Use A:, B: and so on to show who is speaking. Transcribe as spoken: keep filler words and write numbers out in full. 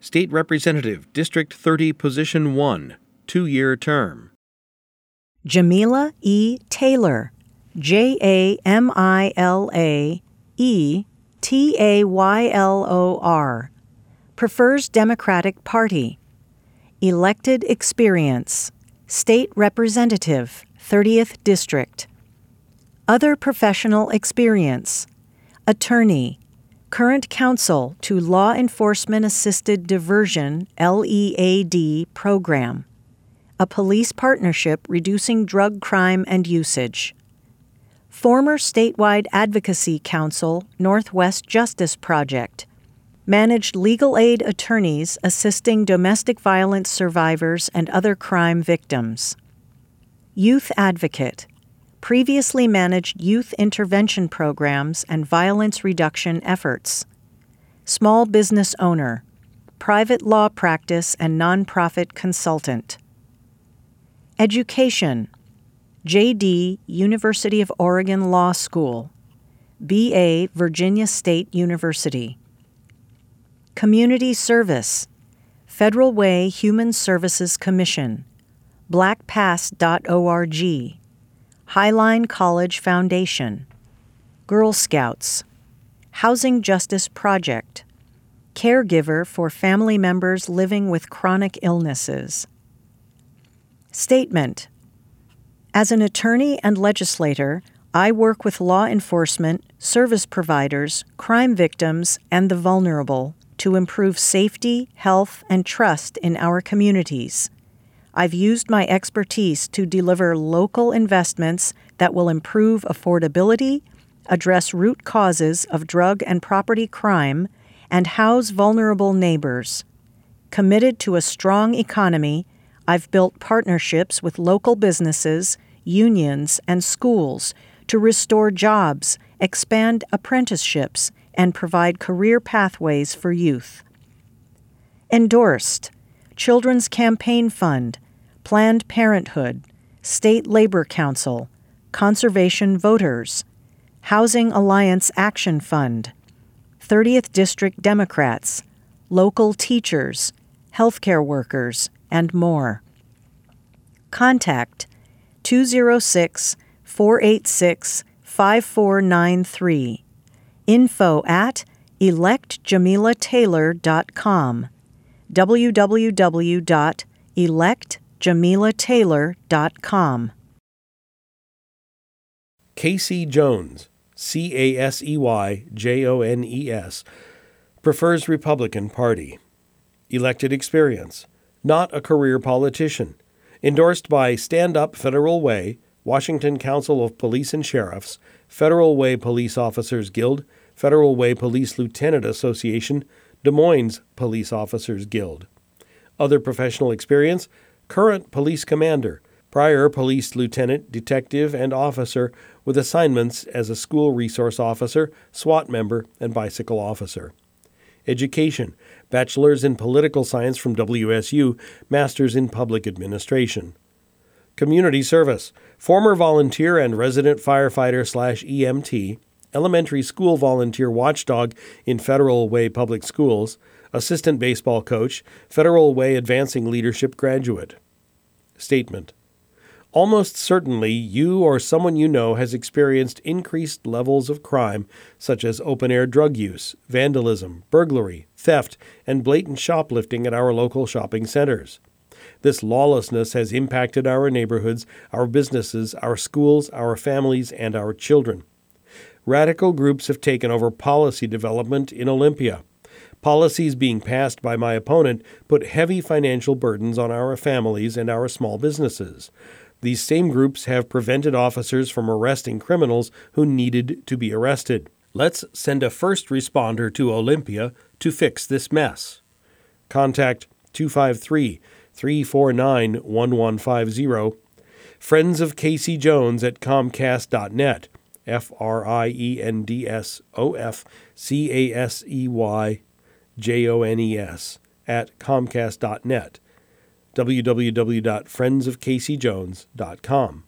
A: State Representative, District thirty, Position one, two-year term.
B: Jamila E. Taylor, J A M I L A E T A Y L O R. Prefers Democratic Party. Elected experience. State Representative, thirtieth District. Other professional experience. Attorney. Current counsel to Law Enforcement Assisted Diversion, L E A D, program. A police partnership reducing drug crime and usage. Former statewide advocacy council, Northwest Justice Project. Managed legal aid attorneys assisting domestic violence survivors and other crime victims. Youth advocate. Previously managed youth intervention programs and violence reduction efforts. Small business owner. Private law practice and nonprofit consultant. Education. J D, University of Oregon Law School. B A, Virginia State University. Community service. Federal Way Human Services Commission. black pass dot org. Highline College Foundation. Girl Scouts. Housing Justice Project. Caregiver for family members living with chronic illnesses. Statement. As an attorney and legislator, I work with law enforcement, service providers, crime victims, and the vulnerable to improve safety, health, and trust in our communities. I've used my expertise to deliver local investments that will improve affordability, address root causes of drug and property crime, and house vulnerable neighbors. Committed to a strong economy, I've built partnerships with local businesses, unions, and schools to restore jobs, expand apprenticeships, and provide career pathways for youth. Endorsed. Children's Campaign Fund, Planned Parenthood, State Labor Council, Conservation Voters, Housing Alliance Action Fund, thirtieth District Democrats, local teachers, healthcare workers, and more. Contact two oh six, four eight six, five four nine three. Info at elect jamila taylor dot com. w w w dot elect jamila taylor dot com.
A: Casey Jones, C A S E Y J O N E S, prefers Republican Party. Elected experience. Not a career politician. Endorsed by Stand Up Federal Way, Washington Council of Police and Sheriffs, Federal Way Police Officers Guild, Federal Way Police Lieutenant Association, Des Moines Police Officers Guild. Other professional experience. Current police commander, prior police lieutenant, detective, and officer with assignments as a school resource officer, SWAT member, and bicycle officer. Education, bachelor's in political science from W S U, master's in public administration. Community service, former volunteer and resident firefighter slash E M T, elementary school volunteer watchdog in Federal Way Public Schools, assistant baseball coach, Federal Way Advancing Leadership graduate. Statement. Almost certainly you or someone you know has experienced increased levels of crime such as open-air drug use, vandalism, burglary, theft, and blatant shoplifting at our local shopping centers. This lawlessness has impacted our neighborhoods, our businesses, our schools, our families, and our children. Radical groups have taken over policy development in Olympia. Policies being passed by my opponent put heavy financial burdens on our families and our small businesses. These same groups have prevented officers from arresting criminals who needed to be arrested. Let's send a first responder to Olympia to fix this mess. Contact two five three, three four nine, one one five zero, Friends of Casey Jones at comcast dot net, F R I E N D S O F C A S E Y J O N E S at comcast dot net, w w w dot friends of casey jones dot com.